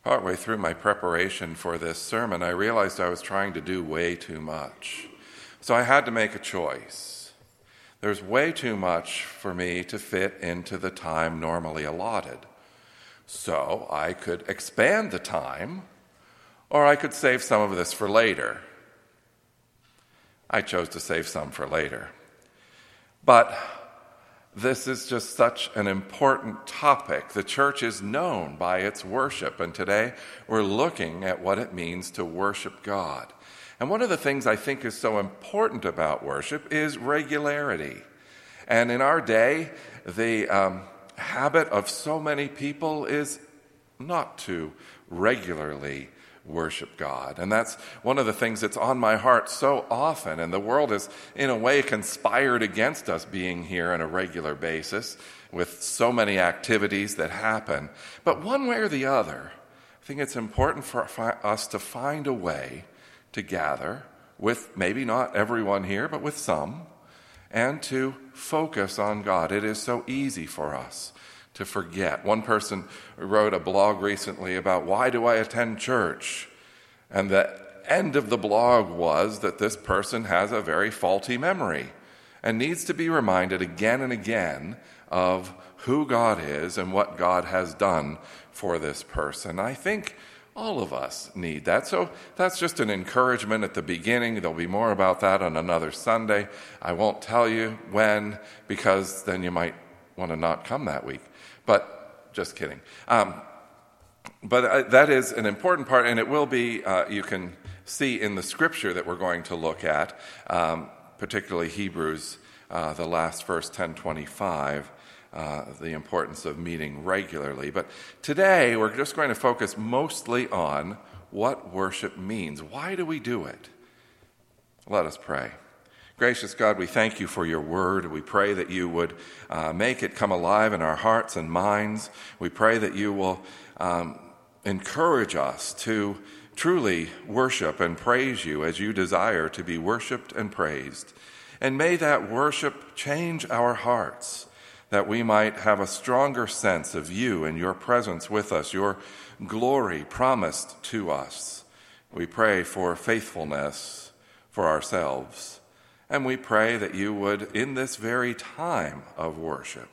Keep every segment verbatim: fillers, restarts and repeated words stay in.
Partway through my preparation for this sermon, I realized I was trying to do way too much. So I had to make a choice. There's way too much for me to fit into the time normally allotted. So I could expand the time, or I could save some of this for later. I chose to save some for later. But this is just such an important topic. The church is known by its worship, and today we're looking at what it means to worship God. And one of the things I think is so important about worship is regularity. And in our day, the um, habit of so many people is not to regularly worship God. And that's one of the things that's on my heart so often. And the world has, in a way, conspired against us being here on a regular basis with so many activities that happen. But one way or the other, I think it's important for us to find a way to gather with maybe not everyone here, but with some, and to focus on God. It is so easy for us to forget. One person wrote a blog recently about why do I attend church? And the end of the blog was that this person has a very faulty memory and needs to be reminded again and again of who God is and what God has done for this person. I think all of us need that. So that's just an encouragement at the beginning. There'll be more about that on another Sunday. I won't tell you when, because then you might want to not come that week. But just kidding. Um, but uh, that is an important part, and it will be, uh, you can see in the scripture that we're going to look at, um, particularly Hebrews, uh, the last verse, ten twenty-five, uh, the importance of meeting regularly. But today, we're just going to focus mostly on what worship means. Why do we do it? Let us pray. Gracious God, we thank you for your word. We pray that you would uh, make it come alive in our hearts and minds. We pray that you will um, encourage us to truly worship and praise you as you desire to be worshiped and praised. And may that worship change our hearts, that we might have a stronger sense of you and your presence with us, your glory promised to us. We pray for faithfulness for ourselves. And we pray that you would, in this very time of worship,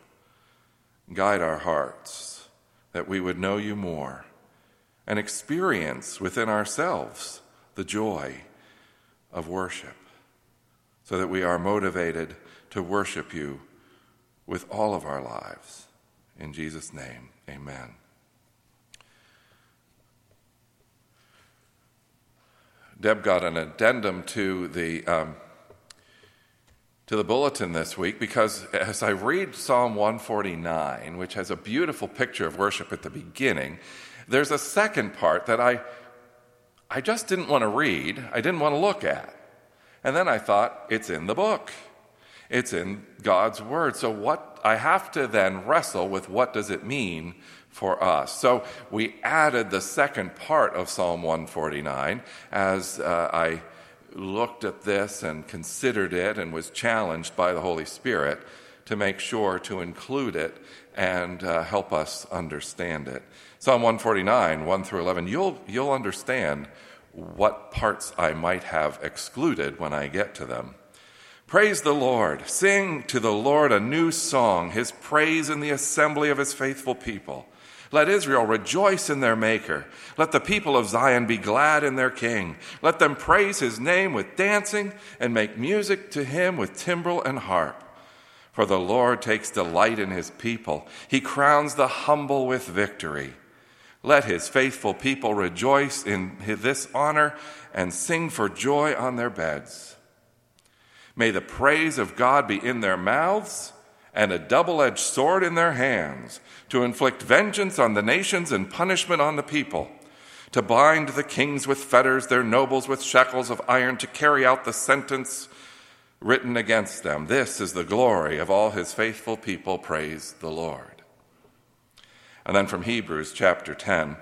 guide our hearts, that we would know you more and experience within ourselves the joy of worship, so that we are motivated to worship you with all of our lives. In Jesus' name, amen. Deb got an addendum to the um, to the bulletin this week, because as I read Psalm one forty-nine, which has a beautiful picture of worship at the beginning, there's a second part that I I just didn't want to read, I didn't want to look at. And then I thought, it's in the book. It's in God's word. So what I have to then wrestle with, what does it mean for us? So we added the second part of Psalm one forty-nine as uh, I looked at this and considered it and was challenged by the Holy Spirit to make sure to include it and uh, help us understand it. Psalm one forty-nine, one through eleven, you'll, you'll understand what parts I might have excluded when I get to them. Praise the Lord. Sing to the Lord a new song, his praise in the assembly of his faithful people. Let Israel rejoice in their Maker. Let the people of Zion be glad in their King. Let them praise his name with dancing and make music to him with timbrel and harp. For the Lord takes delight in his people. He crowns the humble with victory. Let his faithful people rejoice in this honor and sing for joy on their beds. May the praise of God be in their mouths and a double-edged sword in their hands, to inflict vengeance on the nations and punishment on the people, to bind the kings with fetters, their nobles with shackles of iron, to carry out the sentence written against them. This is the glory of all his faithful people. Praise the Lord. And then from Hebrews chapter ten,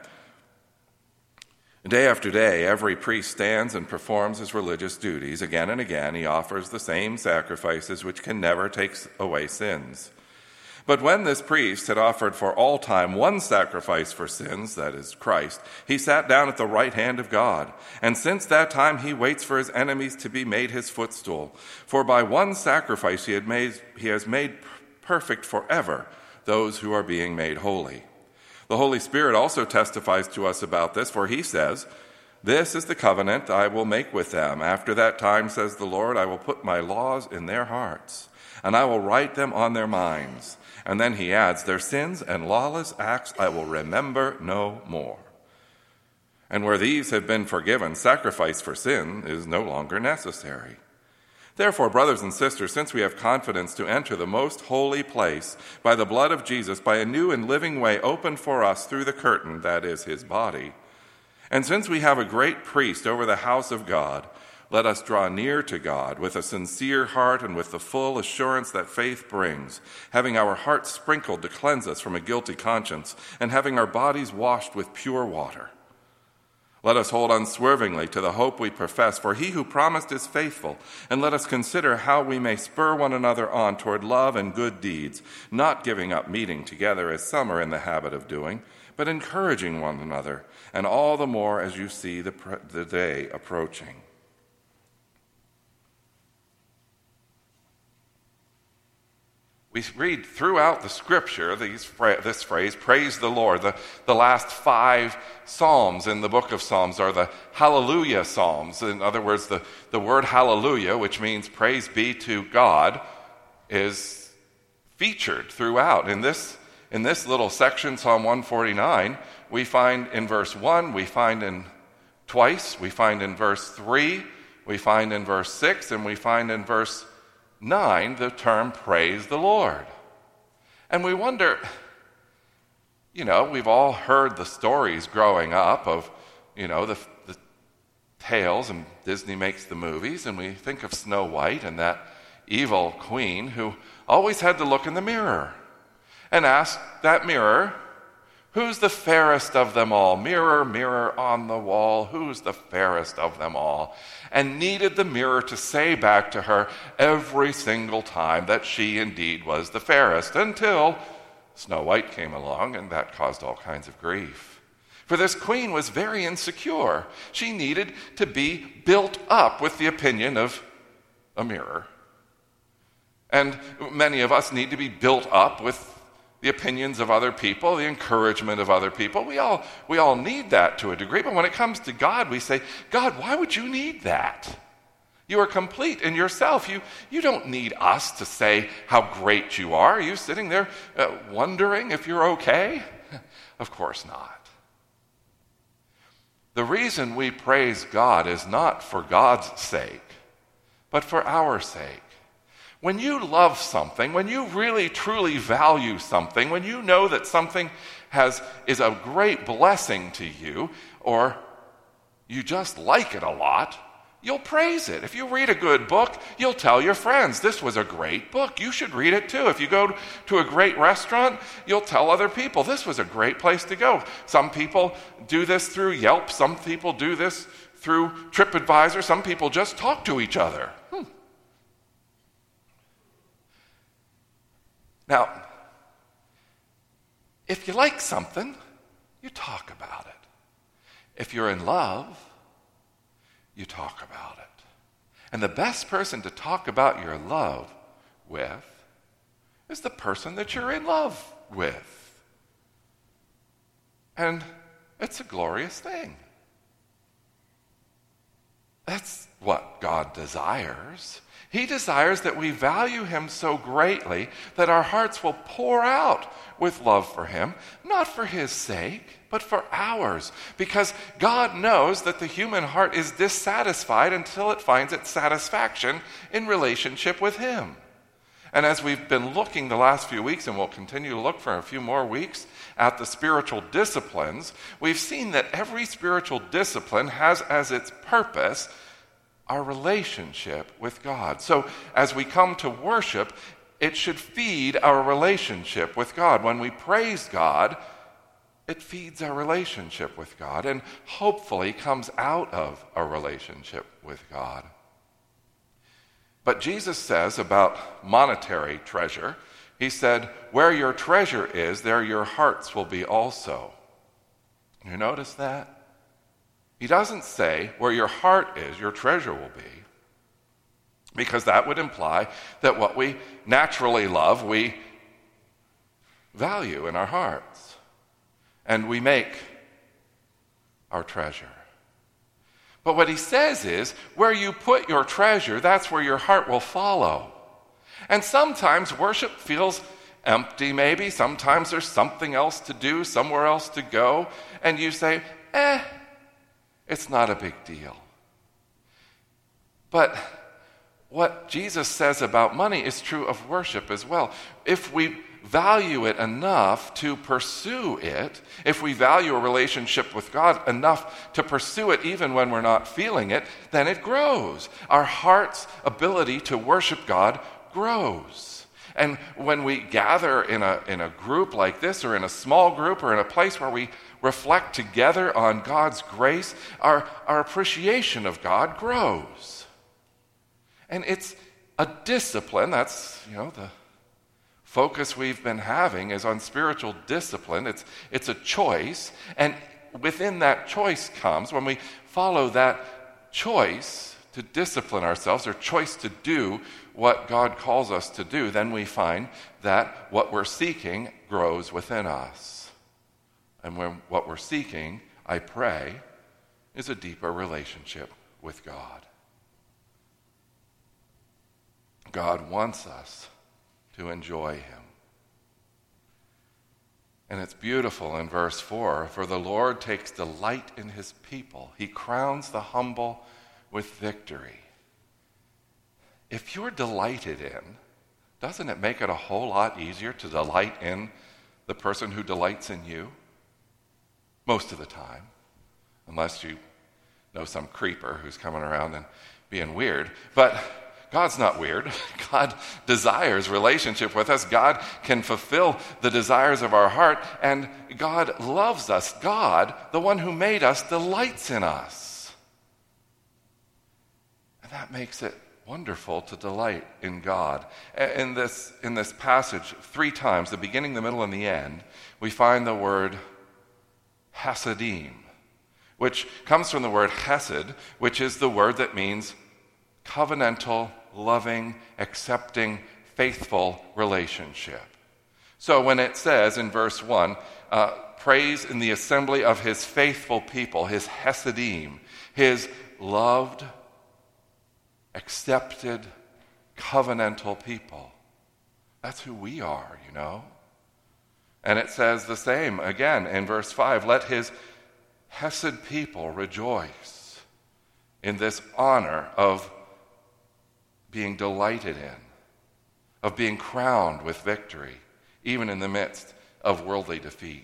day after day, every priest stands and performs his religious duties. Again and again, he offers the same sacrifices which can never take away sins. But when this priest had offered for all time one sacrifice for sins, that is Christ, he sat down at the right hand of God. And since that time he waits for his enemies to be made his footstool. For by one sacrifice he, had made, he has made perfect forever those who are being made holy. The Holy Spirit also testifies to us about this, for he says, "This is the covenant I will make with them. After that time, says the Lord, I will put my laws in their hearts, and I will write them on their minds." And then he adds, "Their sins and lawless acts I will remember no more." And where these have been forgiven, sacrifice for sin is no longer necessary. Therefore, brothers and sisters, since we have confidence to enter the most holy place by the blood of Jesus, by a new and living way opened for us through the curtain, that is his body, and since we have a great priest over the house of God, let us draw near to God with a sincere heart and with the full assurance that faith brings, having our hearts sprinkled to cleanse us from a guilty conscience, and having our bodies washed with pure water. Let us hold unswervingly to the hope we profess, for he who promised is faithful, and let us consider how we may spur one another on toward love and good deeds, not giving up meeting together as some are in the habit of doing, but encouraging one another, and all the more as you see the, pre- the day approaching. We read throughout the scripture these, this phrase, praise the Lord. The, the last five psalms in the book of Psalms are the hallelujah psalms. In other words, the, the word hallelujah, which means praise be to God, is featured throughout. In this, in this little section, Psalm one forty-nine, we find in verse one, we find in twice, we find in verse three, we find in verse six, and we find in verse nine, the term praise the Lord. And we wonder, you know, we've all heard the stories growing up of, you know, the, the tales, and Disney makes the movies, and we think of Snow White and that evil queen who always had to look in the mirror and ask that mirror, "Who's the fairest of them all? Mirror, mirror on the wall, who's the fairest of them all?" And needed the mirror to say back to her every single time that she indeed was the fairest, until Snow White came along, and that caused all kinds of grief. For this queen was very insecure. She needed to be built up with the opinion of a mirror. And many of us need to be built up with the opinions of other people, the encouragement of other people. We all, we all need that to a degree, but when it comes to God, we say, "God, why would you need that? You are complete in yourself. You, you don't need us to say how great you are. Are you sitting there uh, wondering if you're okay?" Of course not. The reason we praise God is not for God's sake, but for our sake. When you love something, when you really truly value something, when you know that something has is a great blessing to you, or you just like it a lot, you'll praise it. If you read a good book, you'll tell your friends, "This was a great book. You should read it too." If you go to a great restaurant, you'll tell other people, "This was a great place to go." Some people do this through Yelp. Some people do this through TripAdvisor. Some people just talk to each other. Hmm. Now, if you like something, you talk about it. If you're in love, you talk about it. And the best person to talk about your love with is the person that you're in love with. And it's a glorious thing. That's what God desires. He desires that we value him so greatly that our hearts will pour out with love for him, not for his sake, but for ours. Because God knows that the human heart is dissatisfied until it finds its satisfaction in relationship with him. And as we've been looking the last few weeks, and we'll continue to look for a few more weeks at the spiritual disciplines, we've seen that every spiritual discipline has as its purpose our relationship with God. So as we come to worship, it should feed our relationship with God. When we praise God, it feeds our relationship with God and hopefully comes out of a relationship with God. But Jesus says about monetary treasure He said, where your treasure is, there your hearts will be also. You notice that? He doesn't say where your heart is, your treasure will be. Because that would imply that what we naturally love, we value in our hearts. And we make our treasure. But what he says is, where you put your treasure, that's where your heart will follow. And sometimes worship feels empty maybe. Sometimes there's something else to do, somewhere else to go. And you say, eh, it's not a big deal. But what Jesus says about money is true of worship as well. If we value it enough to pursue it, if we value a relationship with God enough to pursue it even when we're not feeling it, then it grows. Our heart's ability to worship God grows. And when we gather in a, in a group like this, or in a small group, or in a place where we reflect together on God's grace, our, our appreciation of God grows. And it's a discipline. That's, you know, the focus we've been having is on spiritual discipline. It's, it's a choice. And within that choice comes, when we follow that choice to discipline ourselves, or choice to do what God calls us to do, then we find that what we're seeking grows within us. And when what we're seeking, I pray, is a deeper relationship with God. God wants us to enjoy him. And it's beautiful in verse four, for the Lord takes delight in his people. He crowns the humble with victory. If you're delighted in, doesn't it make it a whole lot easier to delight in the person who delights in you? Most of the time, unless you know some creeper who's coming around and being weird. But God's not weird. God desires relationship with us. God can fulfill the desires of our heart, and God loves us. God, the one who made us, delights in us. And that makes it wonderful to delight in God. In this, in this passage, three times, the beginning, the middle, and the end, we find the word Hasidim, which comes from the word Hesed, which is the word that means covenantal, loving, accepting, faithful relationship. So when it says in verse one, uh, praise in the assembly of his faithful people, his Hasidim, his loved, accepted, covenantal people. That's who we are, you know. And it says the same again in verse five, let his Hesed people rejoice in this honor of being delighted in, of being crowned with victory, even in the midst of worldly defeat.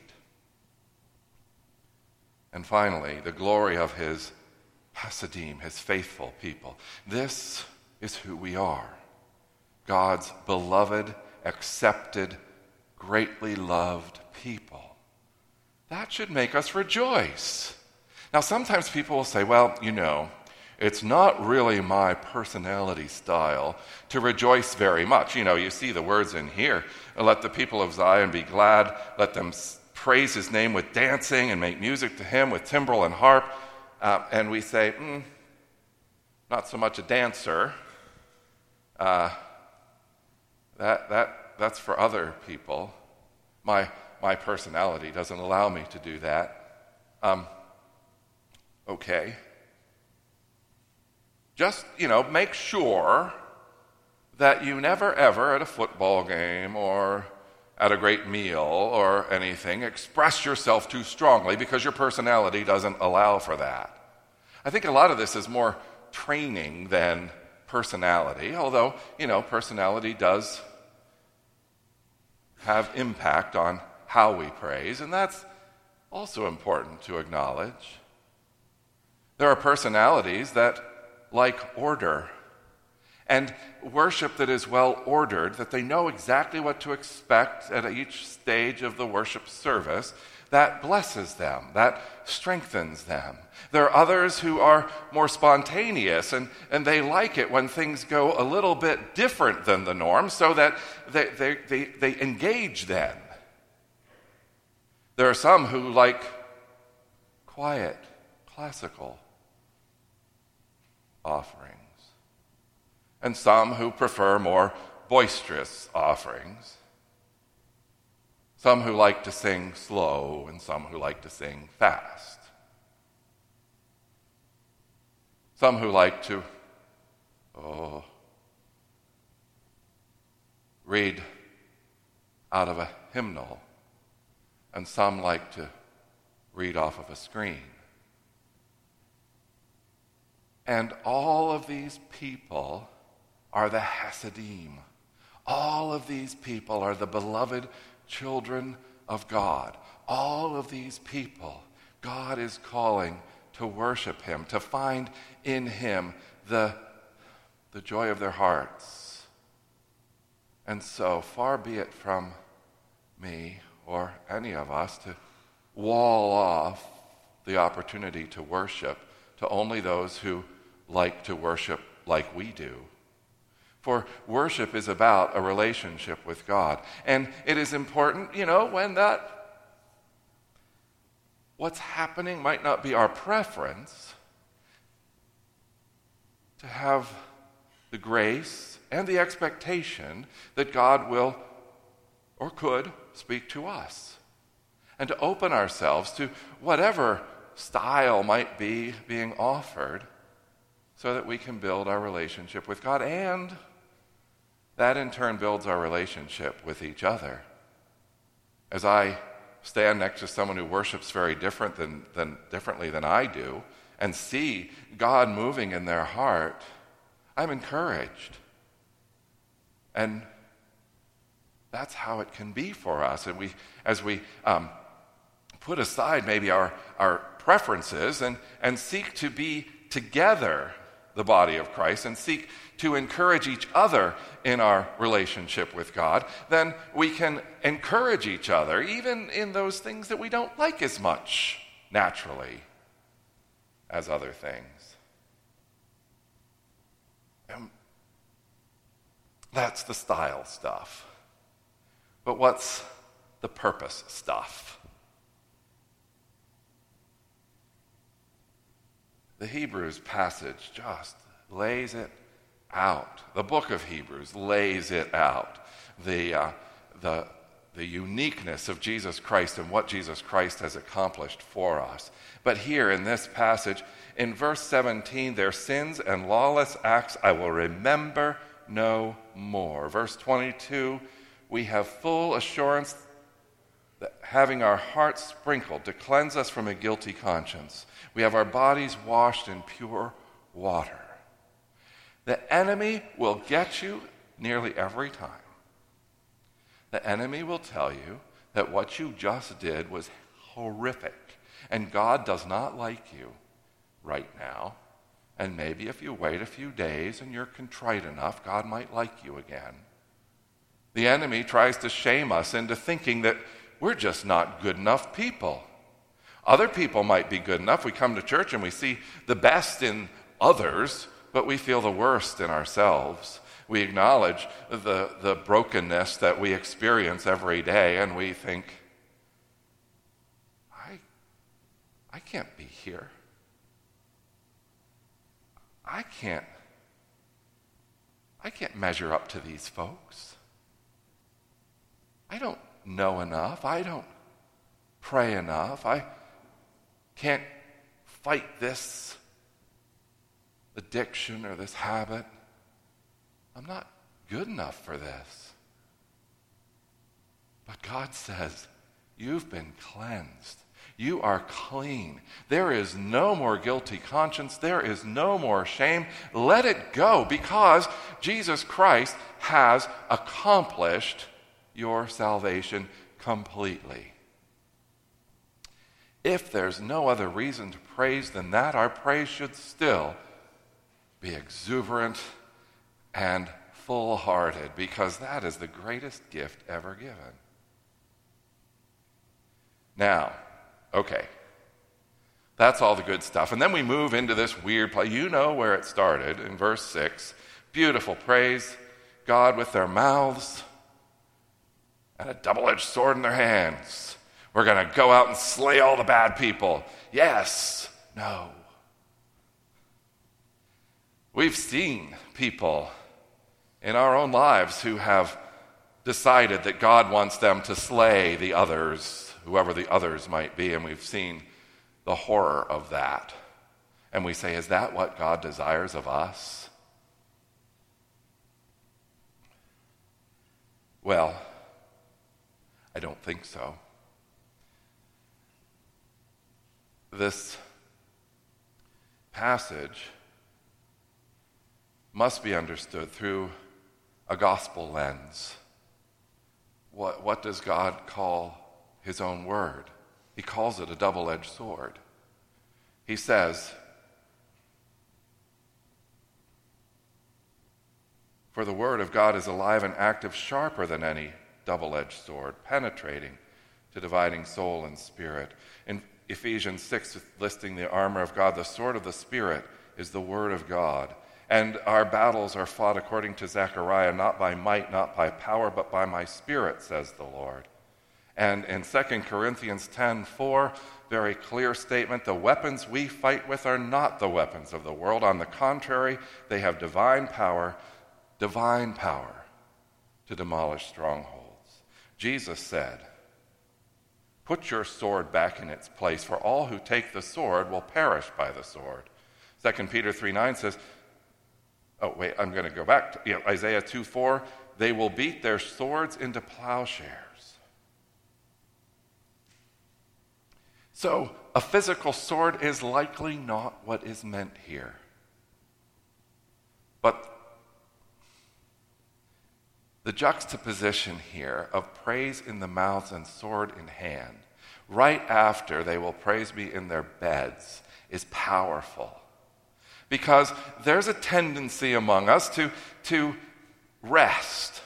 And finally, the glory of his Hasidim, his faithful people. This is who we are. God's beloved, accepted, greatly loved people. That should make us rejoice. Now, sometimes people will say, well, you know, it's not really my personality style to rejoice very much. You know, you see the words in here. Let the people of Zion be glad. Let them praise his name with dancing and make music to him with timbrel and harp. Uh, and we say, mm, not so much a dancer. Uh, that that that's for other people. My my personality doesn't allow me to do that. Um, okay. Just, you know, make sure that you never ever at a football game or at a great meal or anything express yourself too strongly, because your personality doesn't allow for that. I think a lot of this is more training than personality, although, you know, personality does have impact on how we praise, and that's also important to acknowledge. There are personalities that like order and worship that is well ordered, that they know exactly what to expect at each stage of the worship service, that blesses them, that strengthens them. There are others who are more spontaneous, and, and they like it when things go a little bit different than the norm, so that they, they, they, they engage then. There are some who like quiet, classical offerings, and some who prefer more boisterous offerings. Some who like to sing slow, and some who like to sing fast. Some who like to oh, read out of a hymnal, and some like to read off of a screen. And all of these people are the Hasidim. All of these people are the beloved children of God. All of these people, God is calling to worship him, to find in him the, the joy of their hearts. And so, far be it from me or any of us to wall off the opportunity to worship to only those who like to worship like we do. For worship is about a relationship with God. And it is important, you know, when that, what's happening might not be our preference, to have the grace and the expectation that God will or could speak to us. And to open ourselves to whatever style might be being offered so that we can build our relationship with God, and that in turn builds our relationship with each other. As I stand next to someone who worships very different than, than differently than I do, and see God moving in their heart, I'm encouraged. And that's how it can be for us. And we, as we um, put aside maybe our, our preferences and, and seek to be together, the body of Christ, and seek to encourage each other in our relationship with God, then we can encourage each other even in those things that we don't like as much naturally as other things. And that's the style stuff. But what's the purpose stuff? The Hebrews passage just lays it out. The book of Hebrews lays it out. The, uh, the, the uniqueness of Jesus Christ and what Jesus Christ has accomplished for us. But here in this passage, in verse seventeen, their sins and lawless acts I will remember no more. Verse twenty-two, we have full assurance that having our hearts sprinkled to cleanse us from a guilty conscience, we have our bodies washed in pure water. The enemy will get you nearly every time. The enemy will tell you that what you just did was horrific, and God does not like you right now. And maybe if you wait a few days and you're contrite enough, God might like you again. The enemy tries to shame us into thinking that we're just not good enough people. Other people might be good enough. We come to church and we see the best in others, but we feel the worst in ourselves. We acknowledge the, the brokenness that we experience every day, and we think, I, I can't be here. I can't, I can't measure up to these folks. I don't know enough. I don't pray enough. I can't fight this addiction or this habit. I'm not good enough for this. But God says, you've been cleansed. You are clean. There is no more guilty conscience. There is no more shame. Let it go, because Jesus Christ has accomplished your salvation completely. If there's no other reason to praise than that, our praise should still be exuberant and full-hearted, because that is the greatest gift ever given. Now, okay, that's all the good stuff. And then we move into this weird place. You know where it started in verse six. Beautiful, praise God with their mouths and a double-edged sword in their hands. We're going to go out and slay all the bad people. Yes, no. We've seen people in our own lives who have decided that God wants them to slay the others, whoever the others might be, and we've seen the horror of that. And we say, is that what God desires of us? Well, I don't think so. This passage must be understood through a gospel lens. What, what does God call his own word? He calls it a double-edged sword. He says, for the word of God is alive and active, sharper than any double-edged sword, penetrating to dividing soul and spirit. In Ephesians six, listing the armor of God, the sword of the Spirit is the word of God. And our battles are fought, according to Zechariah, not by might, not by power, but by my Spirit, says the Lord. And in Second Corinthians ten four, very clear statement, the weapons we fight with are not the weapons of the world. On the contrary, they have divine power, divine power to demolish strongholds. Jesus said, put your sword back in its place, for all who take the sword will perish by the sword. Second Peter three nine says, oh, wait, I'm going to go back to you know, Isaiah two four, they will beat their swords into plowshares. So, a physical sword is likely not what is meant here. But the juxtaposition here of praise in the mouths and sword in hand, right after they will praise me in their beds, is powerful. Because there's a tendency among us to, to rest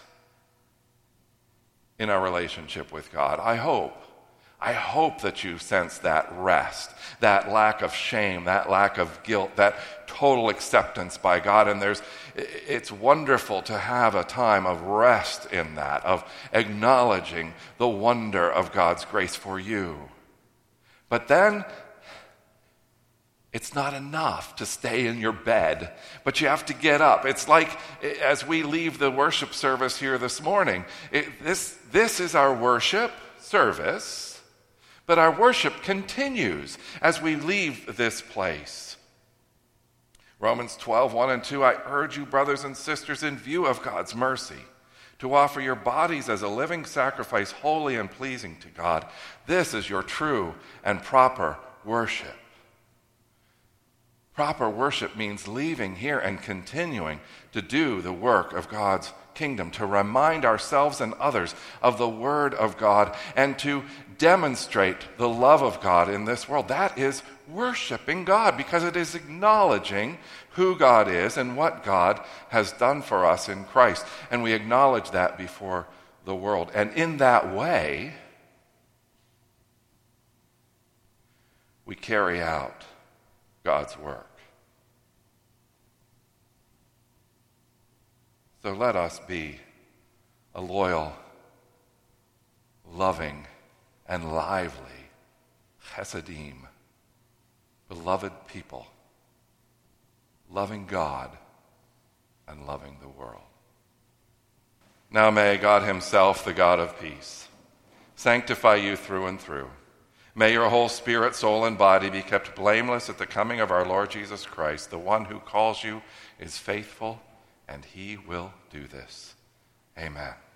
in our relationship with God. I hope. I hope that you sense that rest, that lack of shame, that lack of guilt, that total acceptance by God. And there's, it's wonderful to have a time of rest in that, of acknowledging the wonder of God's grace for you. But then, it's not enough to stay in your bed, but you have to get up. It's like as we leave the worship service here this morning, it, this, this is our worship service. But our worship continues as we leave this place. Romans twelve, one and two, I urge you, brothers and sisters, in view of God's mercy, to offer your bodies as a living sacrifice, holy and pleasing to God. This is your true and proper worship. Proper worship means leaving here and continuing to do the work of God's kingdom, to remind ourselves and others of the Word of God, and to demonstrate the love of God in this world. That is worshiping God, because it is acknowledging who God is and what God has done for us in Christ. And we acknowledge that before the world. And in that way, we carry out God's work. So let us be a loyal, loving, and lively, Chesedim, beloved people, loving God and loving the world. Now may God himself, the God of peace, sanctify you through and through. May your whole spirit, soul, and body be kept blameless at the coming of our Lord Jesus Christ. The one who calls you is faithful, and he will do this. Amen.